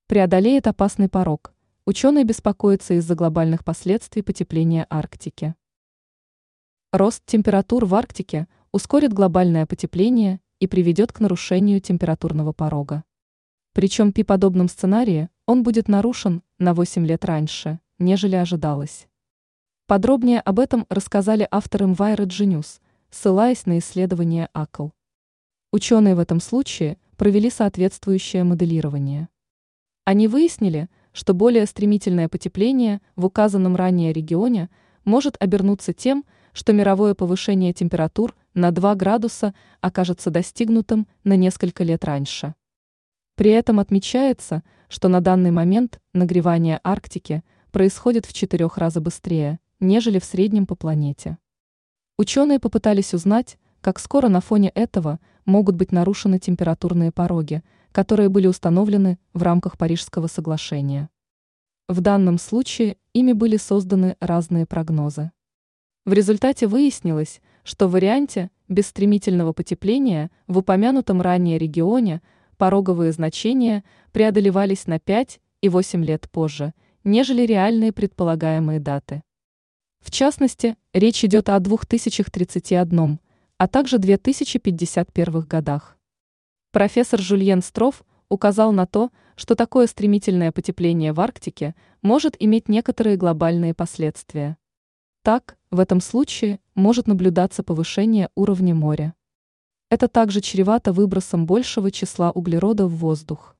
Преодолеет опасный порог. Ученые беспокоятся из-за глобальных последствий потепления Арктики. Рост температур в Арктике ускорит глобальное потепление и приведет к нарушению температурного порога. Причем при подобном сценарии он будет нарушен на 8 лет раньше, нежели ожидалось. Подробнее об этом рассказали авторы Envirology News, ссылаясь на исследование АКЛ. Ученые в этом случае провели соответствующее моделирование. Они выяснили, что более стремительное потепление в указанном ранее регионе может обернуться тем, что мировое повышение температур на 2 градуса окажется достигнутым на несколько лет раньше. При этом отмечается, что на данный момент нагревание Арктики происходит в 4 раза быстрее, нежели в среднем по планете. Ученые попытались узнать, как скоро на фоне этого могут быть нарушены температурные пороги, которые были установлены в рамках Парижского соглашения. В данном случае ими были созданы разные прогнозы. В результате выяснилось, что в варианте без стремительного потепления в упомянутом ранее регионе пороговые значения преодолевались на 5 и 8 лет позже, нежели реальные предполагаемые даты. В частности, речь идет о 2031, а также 2051 годах. Профессор Жюльен Строф указал на то, что такое стремительное потепление в Арктике может иметь некоторые глобальные последствия. Так, в этом случае может наблюдаться повышение уровня моря. Это также чревато выбросом большего числа углерода в воздух.